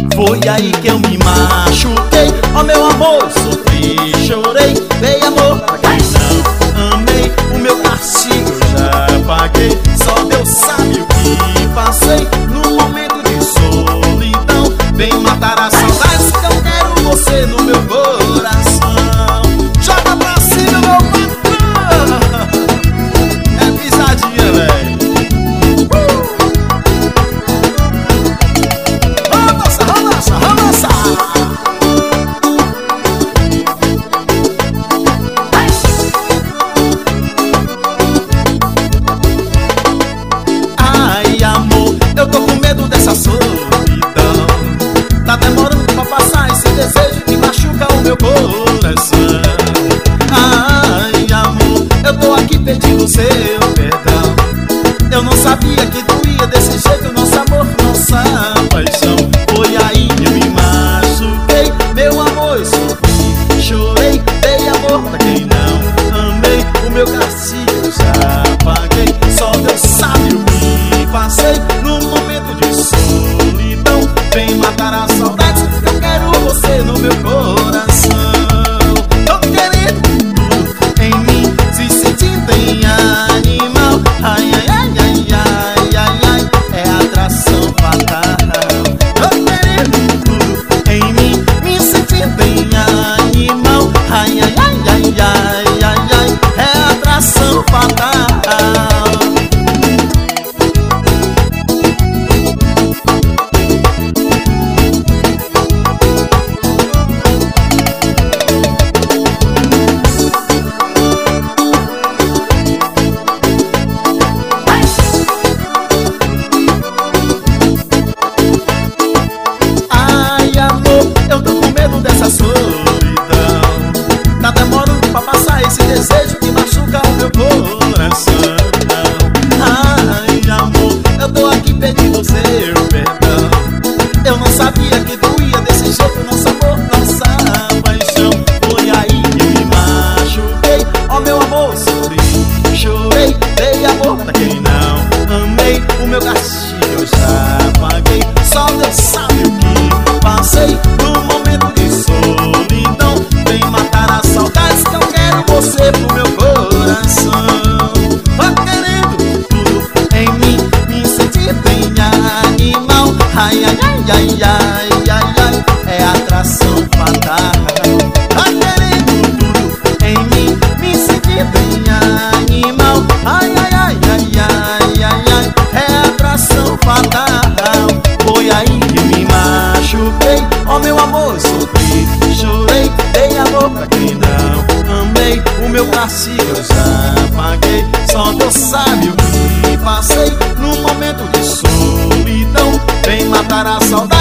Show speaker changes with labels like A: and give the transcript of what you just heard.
A: Foi aí que eu me machuquei. Ó meu amor, sofri, chorei. Dei amor pra quem não amei. O meu castigo eu já paguei. Só Deus sabe o que passei. Num momento de solidão, vem matar a saudade que eu quero você no meu coração. Joga pra cima, meu patrão. É pisadinha, velho. Ai, amor, eu tô com medo dessa solidão. Tá demorando pra passar esse desejo que machuca o meu coração. Ai, amor, eu tô aqui pedindo seu perdão. Eu não sabia que doía desse jeito nosso amor, nossa paixão. Foi aí que eu me machuquei. Meu amor, eu sofri, chorei. Dei amor pra quem não amei. O meu castigo eu já paguei. Só Deus sabe o que passei. Num momento de solidão, vem matar a saudade. Eu quero você no meu coração. Tô querendo tudo em mim, se sentindo em animal. Ai, ai, ai, ai, ai, ai, ai, é atração fatal. Tô querendo tudo em mim, me sentindo em animal. Ai, ai, ai, ai, ai, ai, ai, é atração fatal. Tá demorando pra passar esse desejo que machuca o meu coração. Ai, amor, eu tô aqui pedindo seu perdão. Eu não sabia que doía desse jeito nosso amor, nossa paixão. Foi aí que eu me machuquei. Ó meu amor, sofri, chorei. Dei amor pra quem não amei. O meu castigo eu já paguei. Só Deus sabe o que passei. No momento de solidão, vem matar a saudades que eu quero você pro meu coração. Tô querendo tudo em mim, me sentindo em animal. Ai, ai, ai, ai, ai, ai, ai, é atração fatal. Tô querendo tudo em mim, me sentindo em animal. Ai, ai, ai, ai, ai, ai, ai, é atração fatal. Foi aí que me machuquei. Ó meu amor, sofri, chorei. Dei amor pra quem não amei. O meu castigo eu já paguei. Só Deus sabe o que passei. Num momento de solidão, vem matar a saudade.